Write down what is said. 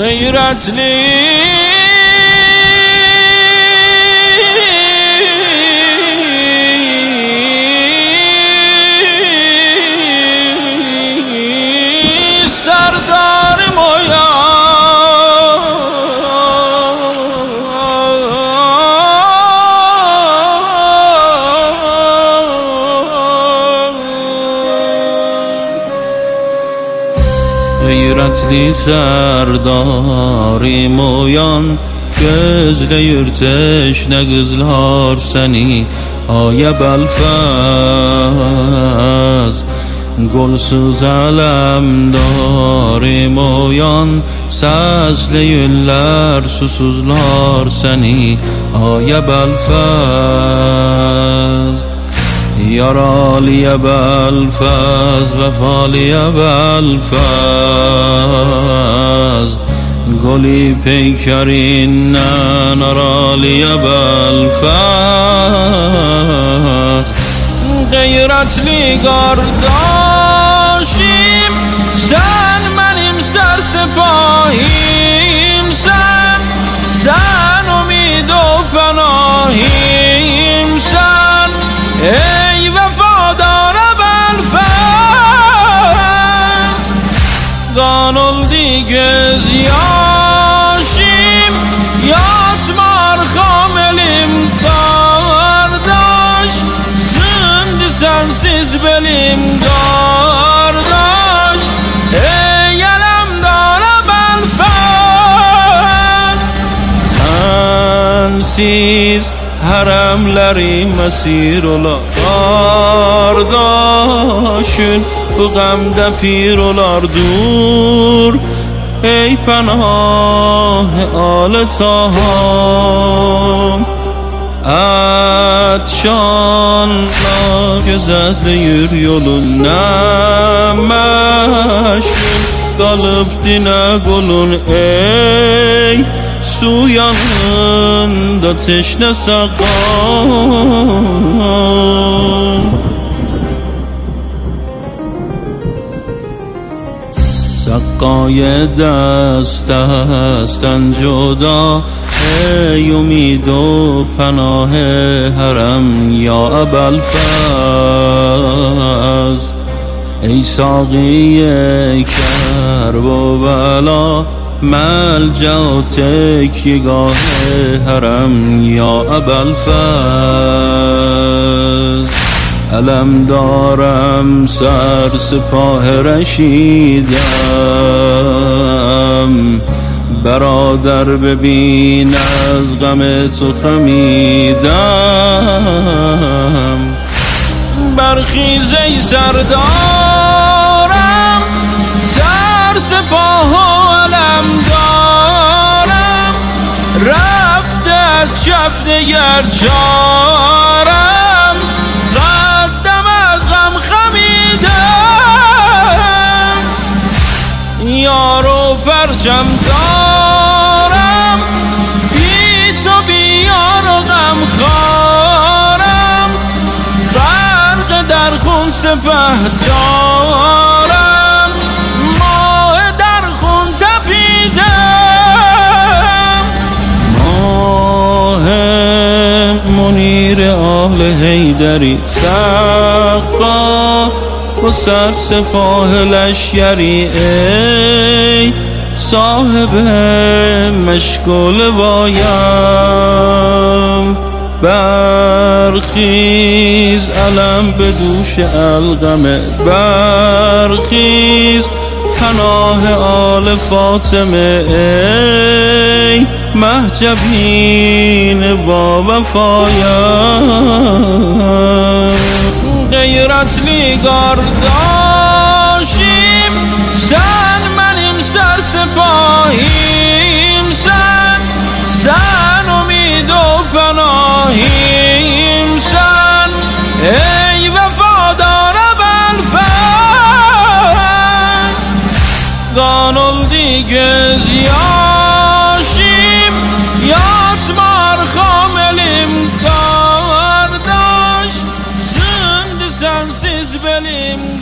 غیرتلی سردار مویان غیرتli serdari moyan gözleyir teşne kızlar seni aya belfaz golsuz alemdari moyan səsleyirlər susuzlar seni aya belfaz yaralıya belfaz vefalıya belfaz goli peykerinden aralıya belfaz gayretli kardeşim sen benim sersepahimsen sen umid o panahimsen ey vefadar belfaz kan oldu gözyaşım yatma arkam elim kardeş şimdi sensiz benim kardeş ey elemdar belfaz sensiz haremleri mesir olar kardeşin bu gamde pir olar dur ey panah al taham atşanlar gözetleyir yolun ne meşgul kalıp dine golun ey su yanında teşne sakal سقای دست هستن جدا ای امید و پناه حرم یا ابوالفضل ای ساقی کرب و بلا ملجا و تکیگاه حرم یا ابوالفضل علم دارم سر سپاه رشیدم برادر ببین از غم تو خمیدم برخیز ای سردارم سر سپاه و علم دارم رفته از کف دگر چارم قدم از غم خمیدم یار و پرچم دارم بی تو بیار و غم خارم غرق در خون سپه دارم ماه در خون تپیدم ماه منیر آل حیدری سقا و سر سپاه لشکری ای صاحب مشکل وایم برخیز علم به دوش القمه برخیز پناه آل فاطمه ای مهجبین با وفایم غیرتلی کرداشیم سن منیم سرسپاهیم سن امید و پناهیم سن ای وفادار بلفن ganoldi göz yaşım yatmar hamelim kardeş, şimdi sensiz benim